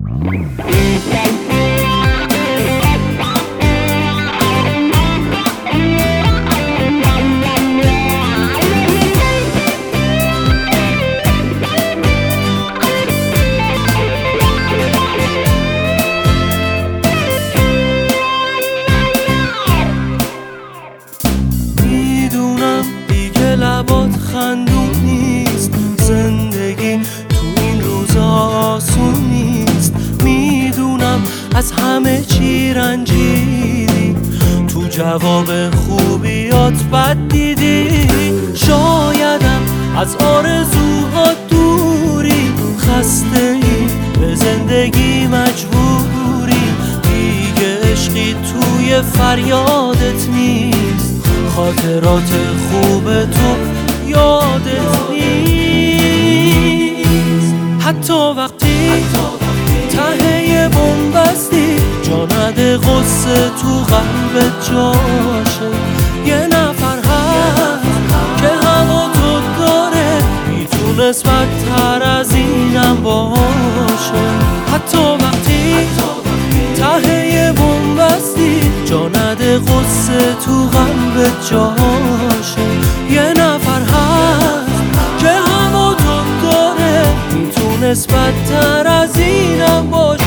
میدونم دیگه لبات خندون نیست، زندگی تو این روزا آسون نیست. میدونم از همه چی رنجیدی، تو جواب خوبیات بد دیدی. شایدم از آرزوها دوری، خسته ای به زندگی مجبوری. دیگه عشقی توی فریادت نیست، خاطرات خوب تو یادت نیست. حتی وقتی ته بنبستی، جا نده غصه تو قلبت جاشه. یه نفر هست که هوا تو داره، میتونست بدتر از اینم باشه. حتی وقتی ته بنبستی، جا نده غصه تو قلبت جاشه. یه نفر هست که هوا تو داره، میتونست بدتر از اینم باشه.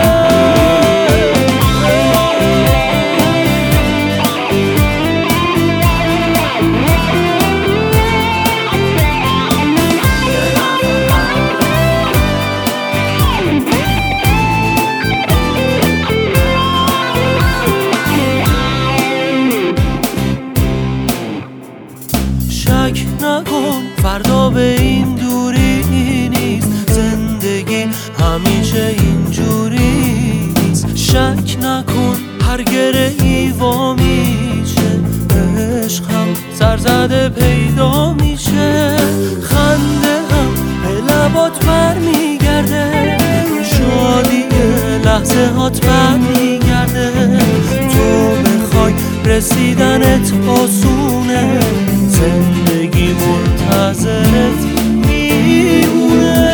شک نکن فردا به این دوری نیست، زندگی همیشه اینجوری نیست. شک نکن هر گرهی وا میشه، عشق هم سرزده پیدا میشه. خنده هم به لبات برمیگرده، شادی لحظه هات برمیگرده. تو بخوای رسیدنت آسونه، زندگی منتظرت میمونه.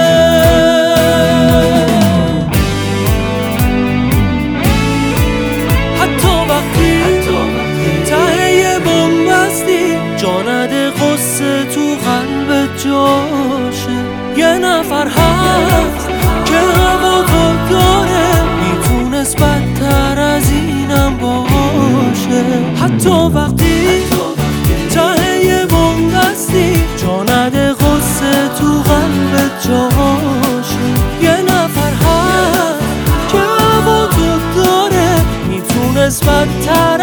حتی وقتی ته بنبستی، جا نده غصه تو قلبت جاشه. یه نفر هست که هوا تو داره، میتونست بدتر از اینم باشه. حتی وقتی ته بنبستی، جا نده غصه تو قلبت جاشه. یه نفر هست که هوا تو داره، میتونست بدتر